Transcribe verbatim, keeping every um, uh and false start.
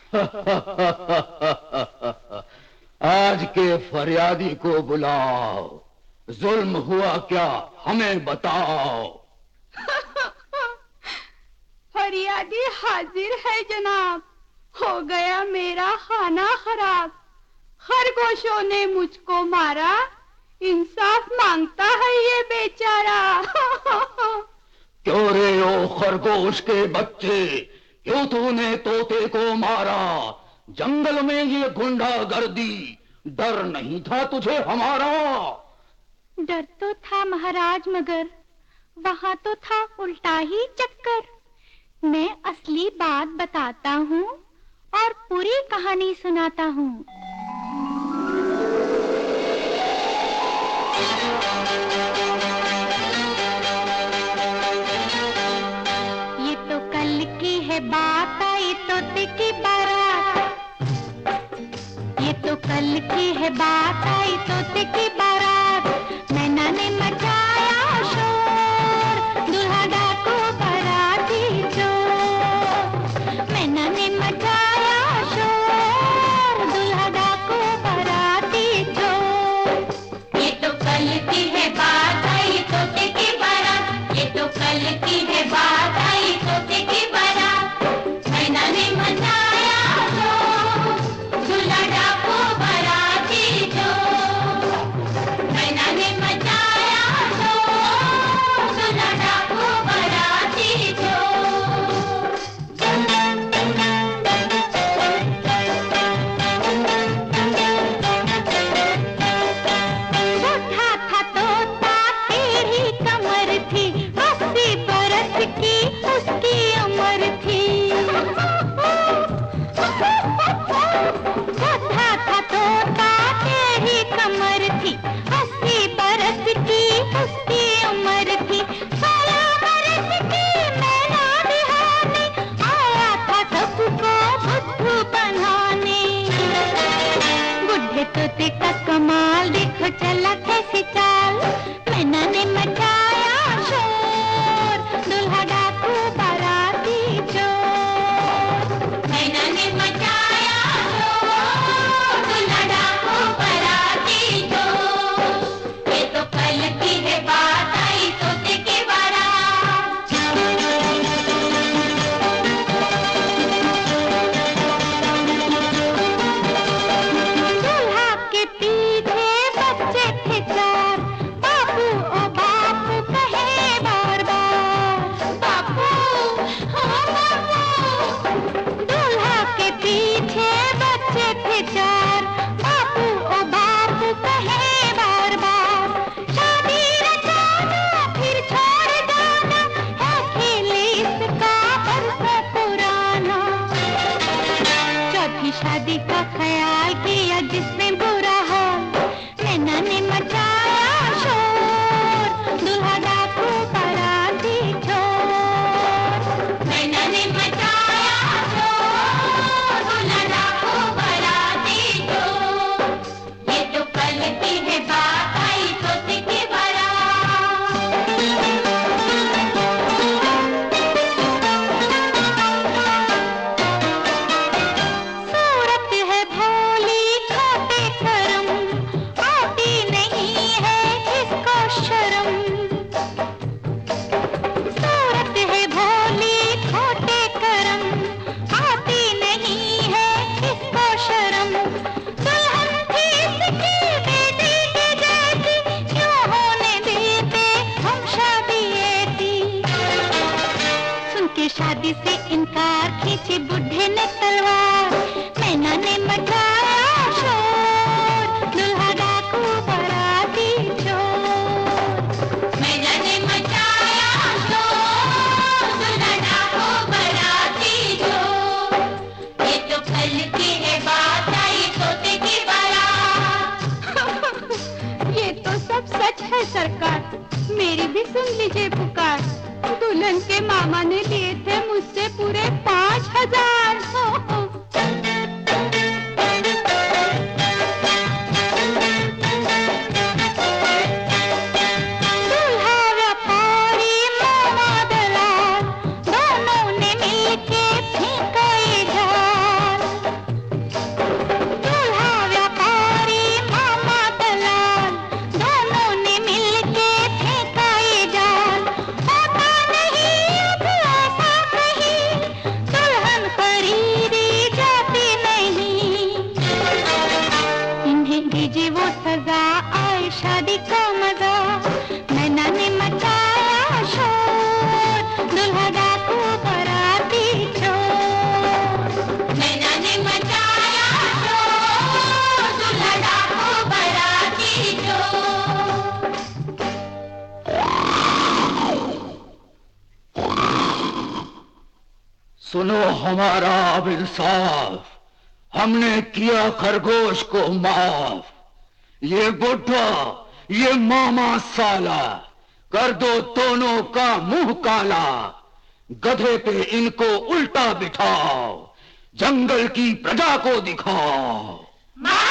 आज के फरियादी को बुलाओ। जुल्म हुआ क्या, हमें बताओ। फरियादी हाजिर है जनाब। हो गया मेरा खाना खराब। खरगोशों ने मुझको मारा, इंसाफ मांगता है ये बेचारा। क्यों रे ओ खरगोश के बच्चे, क्यों तूने तोते को मारा? जंगल में ये गुंडागर्दी, डर नहीं था तुझे हमारा? डर तो था महाराज, मगर वहाँ तो था उल्टा ही चक्कर। मैं असली बात बताता हूँ और पूरी कहानी सुनाता हूँ। ये तो कल की है बात, आई तोते की बारात। ये तो कल की है बात, आई तोते की बारात। मैना ने मचाया शोर, दूल्हा डाकू बाराती चोर। मैना ने मचाया शोर, दूल्हा डाकू बाराती चोर। ये तो कल की है बात, आई तोते की बारात। ये तो कल की है बात, आई तोते की बारात। मैना ने मचाया शोर, दूल्हा डाकू बाराती चोर। मैना ने मचाया शोर, दूल्हा डाकू बाराती चोर। उठा था तोता, टेढ़ी कमर थी, अस्सी बरस की उसकी उम्र थी। उठा था तोता, टेढ़ी कमर थी, अस्सी बरस की उसकी उम्र थी। सोलह बरस की मैना बिहाने, आया था सबको बुद्धू बनाने। बुढ़े तोते का कमाल, देखो चला कैसी चाल। मैना ने मचाया शोर, दूल्हा डाकू बाराती चोर। मैना ने मचाया शोर, दूल्हा डाकू बाराती चोर। ये तो कल की है बात, आई तोते की बारात। दूल्हा के पीछे बच्चे थे चार, बापू ओ बापू कहे बार बार। बापू, हाँ बापू। दूल्हा के पीछे बच्चे थे चार, बापू ओ बापू कहे बार बार। शादी रचाना फिर छोड़ जाना, है खेल इसका बरसों पुराना। चौथी शादी का ख्याल किया जिसने बुरा हाल। मैना ने मचाया शोर, दूल्हा डाकू बाराती चोर। मैना ने मचाया शोर, दूल्हा डाकू बाराती चोर। ये तो कल की है बात, आई तोते की बारात। सूरत है भोली, खोटे करम, आती नहीं है इसको शर्म। सूरत है भोली, खोटे करम, आती नहीं है इसको शर्म। दुल्हन थी इसकी बेटी के जैसी, क्यों होने देते हम शादी ऐसी। सुन के शादी से इनकार, खींची बुढ़े ने तलवार। मैना ने मचाया शोर, दूल्हा डाकू बाराती चोर। मैना ने मचाया शोर, दूल्हा डाकू बाराती चोर। ये तो कल की है बात, आई तोते की बारात। ये तो सब सच है सरकार, मेरी भी सुन लीजिए पुकार। दुल्हन के मामा ने लिए थे मुझसे पूरे पाँच हजार। दूल्हा व्यापारी, मामा दलाल, दोनों ने मिलके फेंका ये जाल। सुनो हमारा अब इंसाफ, हमने किया खरगोश को माफ। ये बुढ़ा, ये मामा साला, कर दो दोनों का मुंह काला। गधे पे इनको उल्टा बिठाओ, जंगल की प्रजा को दिखाओ।